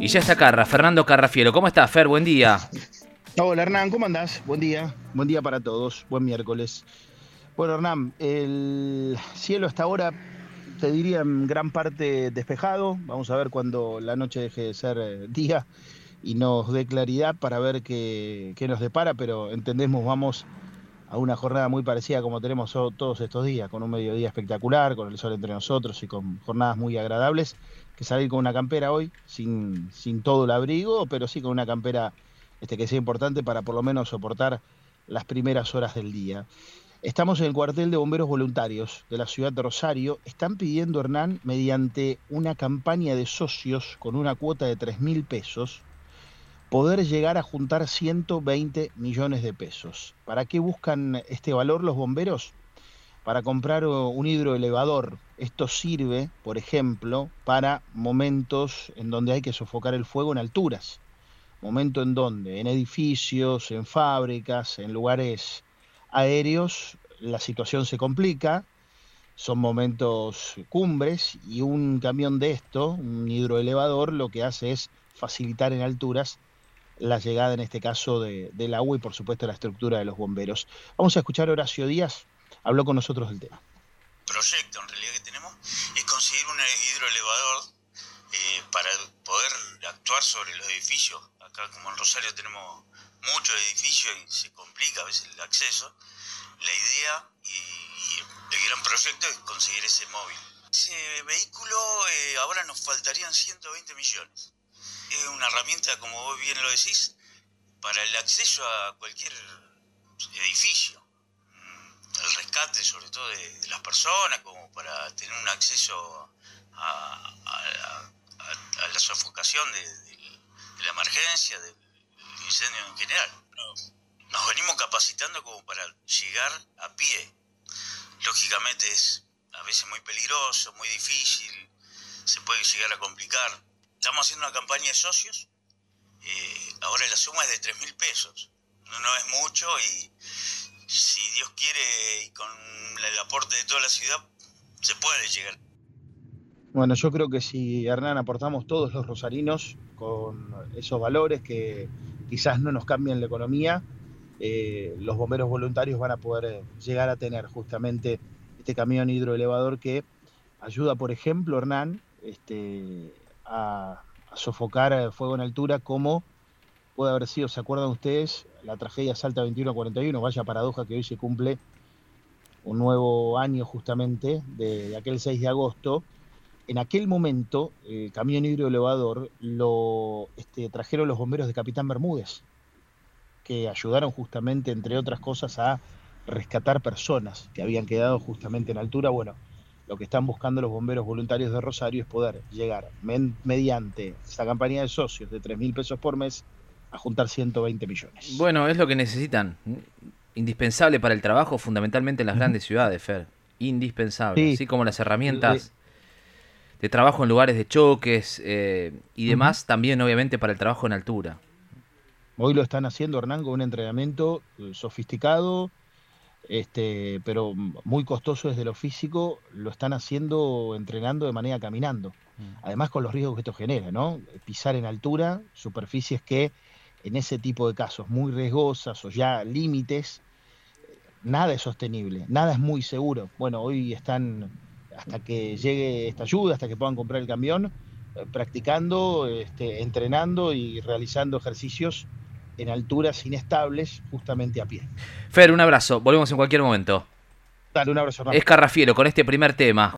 Y ya está Fernando Carrafielo. ¿Cómo estás, Fer? Buen día. Hola Hernán, ¿cómo andás? Buen día para todos, buen miércoles. Bueno Hernán, el cielo hasta ahora te diría en gran parte despejado. Vamos a ver cuando la noche deje de ser día y nos dé claridad para ver qué nos depara, pero entendemos vamos a una jornada muy parecida como tenemos todos estos días, con un mediodía espectacular, con el sol entre nosotros y con jornadas muy agradables, que salir con una campera hoy, sin todo el abrigo, pero sí con una campera que sea importante para por lo menos soportar las primeras horas del día. Estamos en el cuartel de bomberos voluntarios de la ciudad de Rosario. Están pidiendo, Hernán, mediante una campaña de socios con una cuota de 3.000 pesos, poder llegar a juntar 120 millones de pesos. ¿Para qué buscan este valor los bomberos? Para comprar un hidroelevador. Esto sirve, por ejemplo, para momentos en donde hay que sofocar el fuego en alturas. Momento en donde en edificios, en fábricas, en lugares aéreos, la situación se complica, son momentos cumbres y un camión de esto, un hidroelevador, lo que hace es facilitar en alturas la llegada, en este caso, del agua y, por supuesto, la estructura de los bomberos. Vamos a escuchar a Horacio Díaz, habló con nosotros del tema. Proyecto, en realidad, que tenemos es conseguir un hidroelevador para poder actuar sobre los edificios. Acá, como en Rosario, tenemos muchos edificios y se complica a veces el acceso. La idea y el gran proyecto es conseguir ese móvil. Ese vehículo, ahora nos faltarían 120 millones. Es una herramienta, como vos bien lo decís, para el acceso a cualquier edificio. El rescate, sobre todo, de las personas, como para tener un acceso a la sofocación de la emergencia, del incendio en general. Nos venimos capacitando como para llegar a pie. Lógicamente es a veces muy peligroso, muy difícil, se puede llegar a complicar. Estamos haciendo una campaña de socios, ahora la suma es de 3.000 pesos, no es mucho y si Dios quiere y con el aporte de toda la ciudad se puede llegar. Bueno, yo creo que si, Hernán, aportamos todos los rosarinos con esos valores que quizás no nos cambien la economía, los bomberos voluntarios van a poder llegar a tener justamente este camión hidroelevador que ayuda, por ejemplo, Hernán, a sofocar fuego en altura, como puede haber sido, ¿se acuerdan ustedes? La tragedia Salta 2141, vaya paradoja que hoy se cumple un nuevo año justamente de aquel 6 de agosto. En aquel momento, el camión hidroelevador lo trajeron los bomberos de Capitán Bermúdez, que ayudaron justamente, entre otras cosas, a rescatar personas que habían quedado justamente en altura. Bueno, lo que están buscando los bomberos voluntarios de Rosario es poder llegar, mediante esta campaña de socios de 3.000 pesos por mes, a juntar 120 millones. Bueno, es lo que necesitan. Indispensable para el trabajo, fundamentalmente en las grandes ciudades, Fer. Indispensable. Sí. Así como las herramientas de trabajo en lugares de choques y demás, también obviamente para el trabajo en altura. Hoy lo están haciendo, Hernán, con un entrenamiento sofisticado, pero muy costoso desde lo físico. Lo están haciendo entrenando de manera caminando. Además, con los riesgos que esto genera, ¿no? Pisar en altura, superficies que en ese tipo de casos muy riesgosas o ya límites, nada es sostenible, nada es muy seguro. Bueno, hoy están, hasta que llegue esta ayuda, hasta que puedan comprar el camión, practicando, entrenando y realizando ejercicios en alturas inestables, justamente a pie. Fer, un abrazo. Volvemos en cualquier momento. Dale, un abrazo, Hernán. Es Carrafielo con este primer tema.